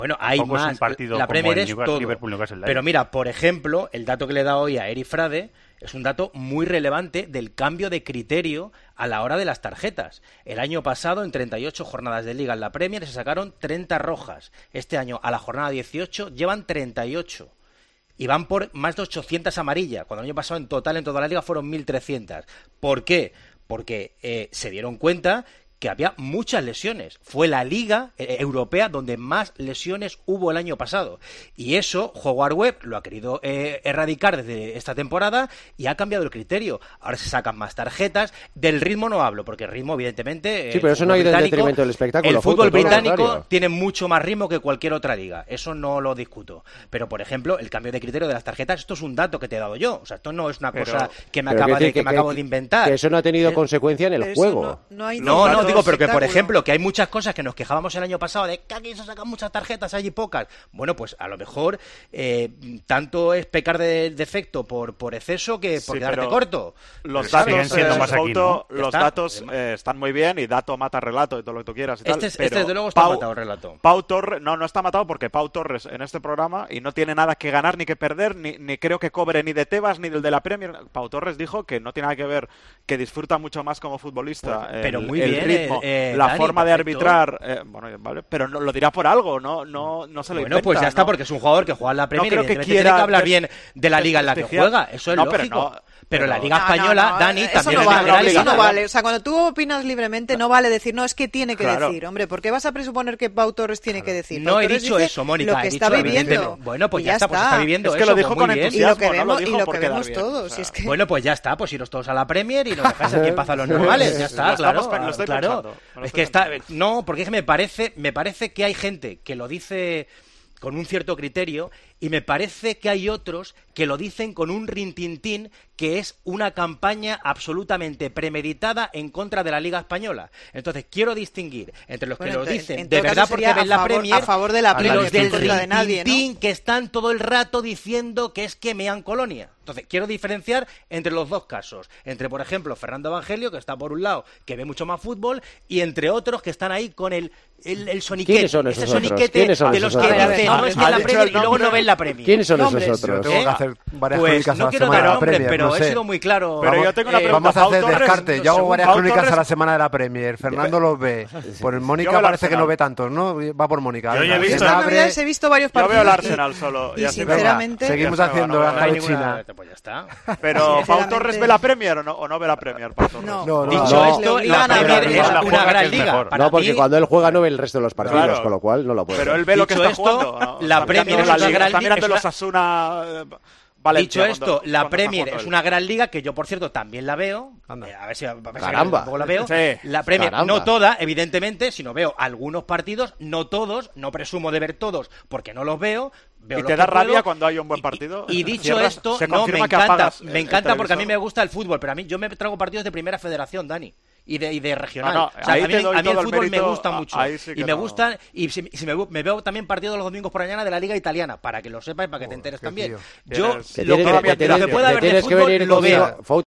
Bueno, hay Tampoco más. Es un partido la Premier como es el todo. Liverpool-Newcastle. Pero mira, por ejemplo, el dato que le he dado hoy a Eri Frade es un dato muy relevante del cambio de criterio a la hora de las tarjetas. El año pasado, en 38 jornadas de Liga en la Premier, se sacaron 30 rojas. Este año, a la jornada 18, llevan 38. Y van por más de 800 amarillas, cuando el año pasado en total en toda la Liga fueron 1.300. ¿Por qué? Porque se dieron cuenta que había muchas lesiones. Fue la Liga Europea donde más lesiones hubo el año pasado. Y eso, Howard Webb lo ha querido erradicar desde esta temporada y ha cambiado el criterio. Ahora se sacan más tarjetas. Del ritmo no hablo, porque el ritmo, evidentemente... Sí, pero eso no ha ido en detrimento del espectáculo. El fútbol británico tiene mucho más ritmo que cualquier otra liga. Eso no lo discuto. Pero, por ejemplo, el cambio de criterio de las tarjetas, esto es un dato que te he dado yo. O sea, esto no es una cosa que me acabo de inventar. Que eso no ha tenido consecuencia en el juego. No, digo, pero que por ejemplo, que hay muchas cosas que nos quejábamos el año pasado de que aquí se sacan muchas tarjetas, allí pocas. Bueno, pues a lo mejor tanto es pecar de defecto por exceso que por quedarte corto. Los pero datos, siendo más aquí, ¿no? los datos están muy bien y dato mata relato y todo lo que tú quieras y tal. Este desde luego está matado el relato. Pau Torres, no está matado porque Pau Torres en este programa, y no tiene nada que ganar ni que perder, ni creo que cobre ni de Tebas ni del de la Premier. Pau Torres dijo que no tiene nada que ver, que disfruta mucho más como futbolista pero muy el bien, ritmo, la Dani, forma de perfecto. arbitrar, bueno, vale, pero no, lo dirá por algo, no se lo inventa. Bueno, pues ya está, ¿no? porque es un jugador que juega en la Premier, creo que evidentemente tiene que hablar bien de la liga en la que juega, eso es lógico. Pero la Liga Española, Dani, también no es vale, liberal. eso no vale. O sea, cuando tú opinas libremente, no vale decir, no, es que tiene que decir. Hombre, ¿por qué vas a presuponer que Pau Torres tiene que decir? No he dicho eso, Mónica. Lo que está viviendo. Bueno, pues ya está, pues está viviendo es que eso. lo dijo con entusiasmo, y lo que vemos todos. O sea, Bueno, pues ya está, pues iros todos a la Premier y nos dejáis aquí en paz a los normales. Ya está, claro. Es que está. No, porque es que me parece que hay gente que lo dice con un cierto criterio y me parece que hay otros que lo dicen con un rintintín, que es una campaña absolutamente premeditada en contra de la Liga Española. Entonces, quiero distinguir entre los que lo dicen de verdad porque ven la Premier a favor de la Premier, y los del de nadie, rintintín que están todo el rato diciendo que es que mean Colonia. Entonces, quiero diferenciar entre los dos casos. Entre, por ejemplo, Fernando Evangelio, que está por un lado, que ve mucho más fútbol, y entre otros que están ahí con el soniquete. ¿Quiénes son esos ese soniquete otros? de los que dicen, no, es que la Premier y luego no ven la Premier. ¿Quiénes son esos otros? Yo tengo que hacer varias Pues crónicas a no la quiero semana dar de la nombres, Premier, pero no he sé. sido muy claro. Pero yo tengo una pregunta. Vamos a hacer Pau Torres, descarte. Yo hago varias Pau crónicas Torres- a la semana de la Premier. Fernando los ve. Por el Mónica Yo veo el parece que Arsenal. no ve tantos, ¿no? Va por Mónica. Yo ya he Venga, visto- se abre. He visto varios Yo partidos. veo el Arsenal solo. Y ya sí, sinceramente... Venga, seguimos Ya está, haciendo no, la no hay China. Pues ya está. Pero ¿Pau Sinceramente- Torres ve la Premier o no ve la Premier? Pau Torres? No. Dicho no. esto, Le la obligan a Premier ver. es La una juega, que gran es liga. mejor. Para No, porque mí, cuando él juega no ve el resto de los partidos, Claro. con lo cual no lo puede Pero ver. él ve lo que Dicho está esto, jugando. ¿no? la Está Premier mirando es la una Liga, gran está liga, mirando es los una- Asuna Valencia. Dicho esto, la cuando Premier está es jugando una gran liga que yo, por cierto, también la veo. A ver si Caramba. tampoco la veo. Sí. La Premier, Caramba. no toda, evidentemente, sino veo algunos partidos, no todos, no presumo de ver todos porque no los veo. Veo ¿Y los te que da puedo. rabia cuando hay un buen partido? Y dicho Cierras, esto, se no, me confirma que encanta, apagas me el encanta porque a mí me televisor. gusta el fútbol, pero a mí yo me trago partidos de primera federación, Dani. Y de regional. No, O sea, ahí a mí, te doy a mí el todo el fútbol me mérito, gusta mucho. ahí sí que Y me no. gustan. Y si me veo también partidos los domingos por la mañana de la Liga Italiana, para que lo sepas y para que te enteres qué también. tío. Yo Tienes- lo que Te pueda haber de tienes que fútbol venir lo conmigo. veo.